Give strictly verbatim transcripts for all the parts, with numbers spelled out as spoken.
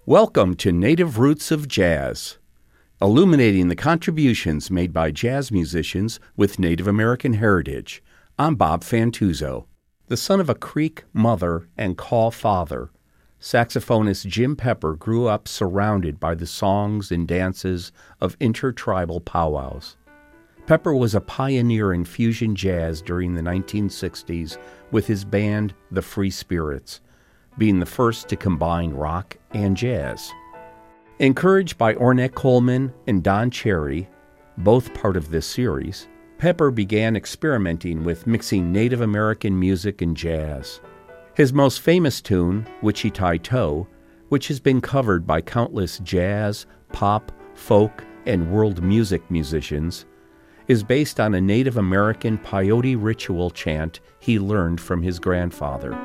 Welcome to Native Roots of Jazz, illuminating the contributions made by jazz musicians with Native American heritage. I'm Bob Fantuzzo. The son of a Creek mother and Kaw father, saxophonist Jim Pepper grew up surrounded by the songs and dances of intertribal powwows. Pepper was a pioneer in fusion jazz during the nineteen sixties with his band, the Free Spirits, being the first to combine rock and jazz. Encouraged by Ornette Coleman and Don Cherry, both part of this series, Pepper began experimenting with mixing Native American music and jazz. His most famous tune, Wichita Toe, which has been covered by countless jazz, pop, folk, and world music musicians, is based on a Native American peyote ritual chant he learned from his grandfather.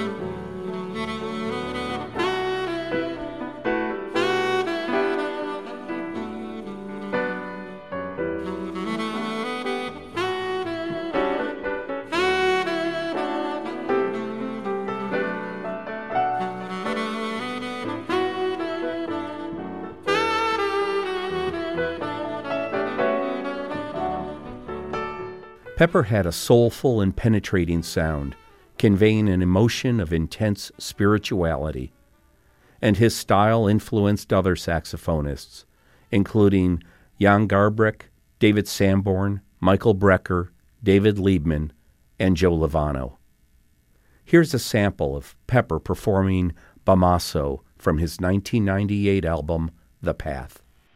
Pepper had a soulful and penetrating sound, conveying an emotion of intense spirituality, and his style influenced other saxophonists, including Jan Garbarek, David Sanborn, Michael Brecker, David Liebman, and Joe Lovano. Here's a sample of Pepper performing Bamaso from his nineteen ninety-eight album, The Path.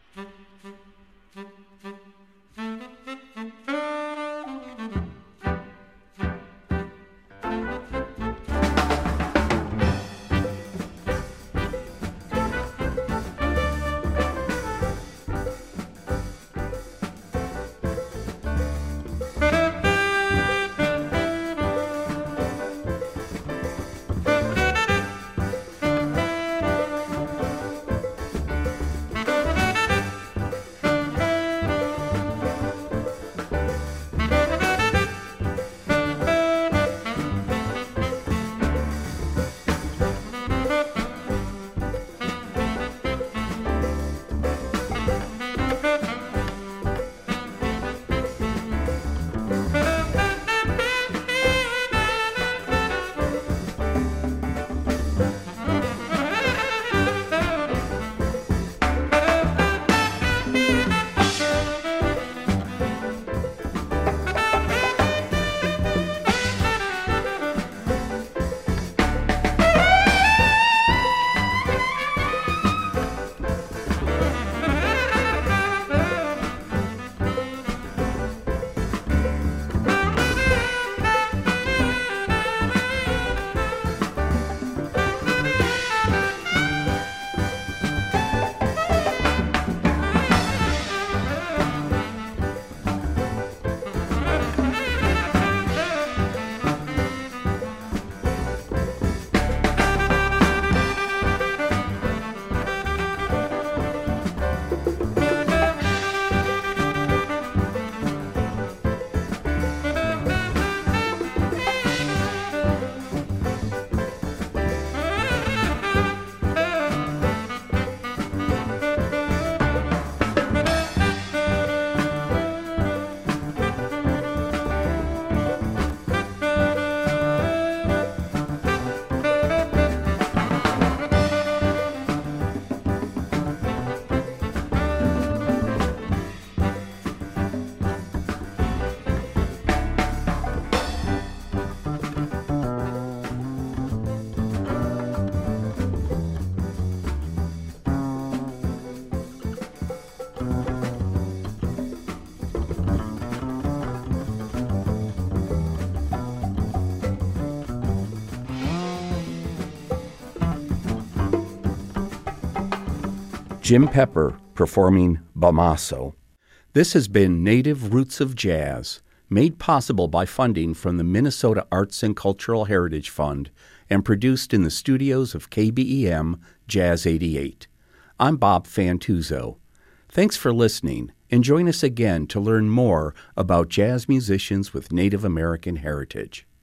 Jim Pepper performing Bamaso. This has been Native Roots of Jazz, made possible by funding from the Minnesota Arts and Cultural Heritage Fund and produced in the studios of K B E M Jazz eighty-eight. I'm Bob Fantuzzo. Thanks for listening, and join us again to learn more about jazz musicians with Native American heritage.